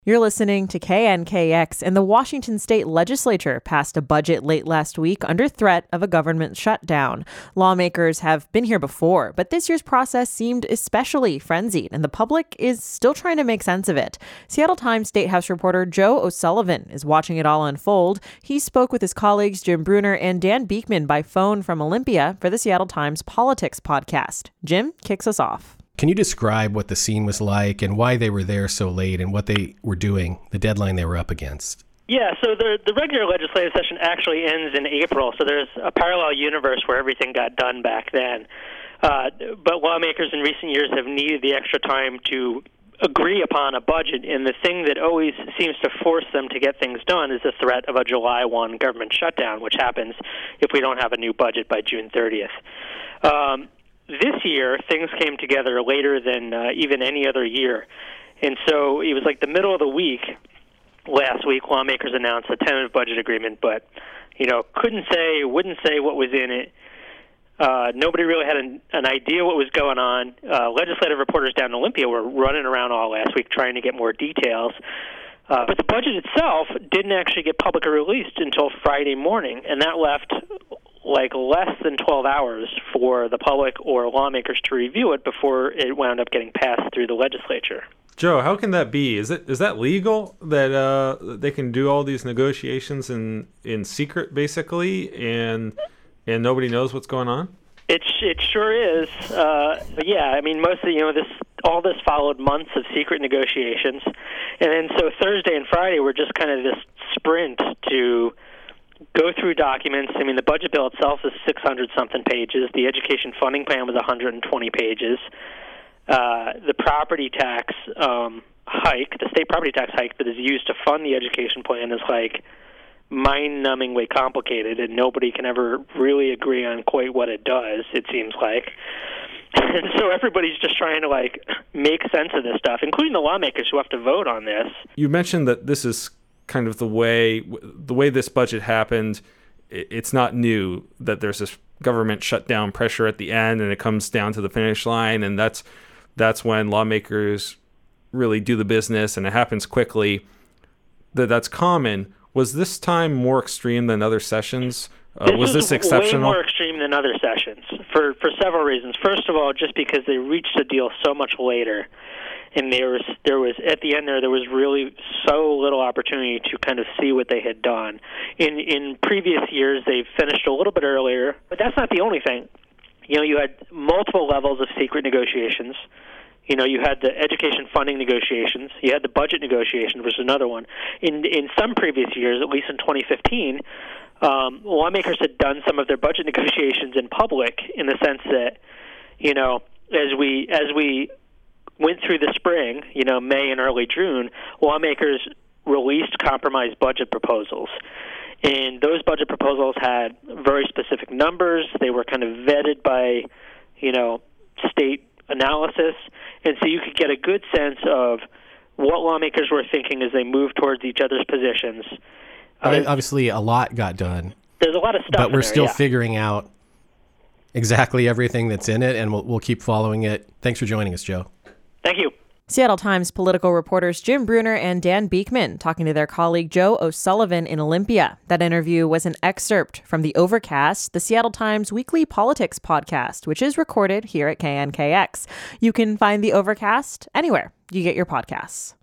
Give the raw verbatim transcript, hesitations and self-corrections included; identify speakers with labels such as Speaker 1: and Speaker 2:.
Speaker 1: You're listening to K N K X, and the Washington State Legislature passed a budget late last week under threat of a government shutdown. Lawmakers have been here before, but this year's process seemed especially frenzied, and the public is still trying to make sense of it. Seattle Times State House reporter Joe O'Sullivan is watching it all unfold. He spoke with his colleagues Jim Brunner and Dan Beekman by phone from Olympia for the Seattle Times Politics podcast. Jim kicks us off.
Speaker 2: Can you describe what the scene was like and why they were there so late and what they were doing, the deadline they were up against?
Speaker 3: Yeah, so the the regular legislative session actually ends in April, so there's a parallel universe where everything got done back then. Uh, but lawmakers in recent years have needed the extra time to agree upon a budget, and the thing that always seems to force them to get things done is the threat of a July first government shutdown, which happens if we don't have a new budget by June thirtieth. Um, This year, things came together later than uh, even any other year. And so it was like the middle of the week last week, lawmakers announced a tentative budget agreement, but, you know, couldn't say, wouldn't say what was in it. Uh, nobody really had an, an idea what was going on. Uh, legislative reporters down in Olympia were running around all last week trying to get more details. Uh, but the budget itself didn't actually get publicly released until Friday morning, and that left like less than twelve hours for the public or lawmakers to review it before it wound up getting passed through the legislature.
Speaker 4: Joe, how can that be? Is it is that legal that uh, they can do all these negotiations in, in secret, basically, and and nobody knows what's going on?
Speaker 3: It it sure is. Uh, but yeah, I mean, most of you know this. All this followed months of secret negotiations, and then so Thursday and Friday were just kind of this sprint to go through documents. I mean, the budget bill itself is six hundred something pages. The education funding plan was one hundred twenty pages. Uh, the property tax um, hike, the state property tax hike that is used to fund the education plan, is like mind-numbingly complicated, and nobody can ever really agree on quite what it does, it seems like. And so everybody's just trying to, like, make sense of this stuff, including the lawmakers who have to vote on this.
Speaker 4: You mentioned that this is kind of the way the way this budget happened. It's not new that there's this government shutdown pressure at the end, and it comes down to the finish line, and that's that's when lawmakers really do the business, and it happens quickly. That that's common. Was this time more extreme than other sessions? Uh,
Speaker 3: this
Speaker 4: was this exceptional?
Speaker 3: Way more extreme than other sessions for for several reasons. First of all, just because they reached a deal so much later, and there was there was at the end there there was really so little opportunity to kind of see what they had done. In in previous years, they finished a little bit earlier, but that's not the only thing. You know, you had multiple levels of secret negotiations. You know, you had the education funding negotiations. You had the budget negotiation, which was another one. In in some previous years, at least in twenty fifteen, um, lawmakers had done some of their budget negotiations in public, in the sense that, you know, as we as we went through the spring, you know, May and early June, lawmakers released compromise budget proposals. And those budget proposals had very specific numbers. They were kind of vetted by, you know, state analysis. And so you could get a good sense of what lawmakers were thinking as they moved towards each other's positions.
Speaker 2: Uh, Obviously, a lot got done.
Speaker 3: There's a lot of stuff
Speaker 2: But we're
Speaker 3: in there,
Speaker 2: still
Speaker 3: yeah.
Speaker 2: figuring out exactly everything that's in it, and we'll, we'll keep following it. Thanks for joining us, Joe.
Speaker 3: Thank you.
Speaker 1: Seattle Times political reporters Jim Brunner and Dan Beekman talking to their colleague Joe O'Sullivan in Olympia. That interview was an excerpt from The Overcast, the Seattle Times weekly politics podcast, which is recorded here at K N K X. You can find The Overcast anywhere you get your podcasts.